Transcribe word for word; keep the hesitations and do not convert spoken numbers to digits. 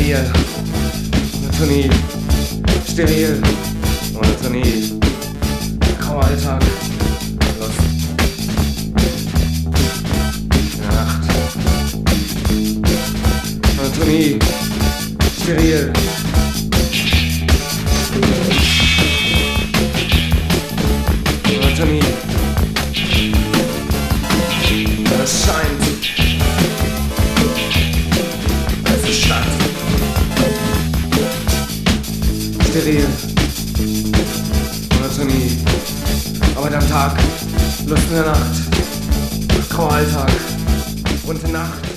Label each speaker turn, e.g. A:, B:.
A: steril, Monotonie, steril, Monotonie, grauer Alltag, Lust in der Nacht, Monotonie, steril, Monotonie, es scheint, es ist Stadt, steril, Monotonie, Arbeit am Tag, Lust in der Nacht, grauer Alltag, bunte Nacht.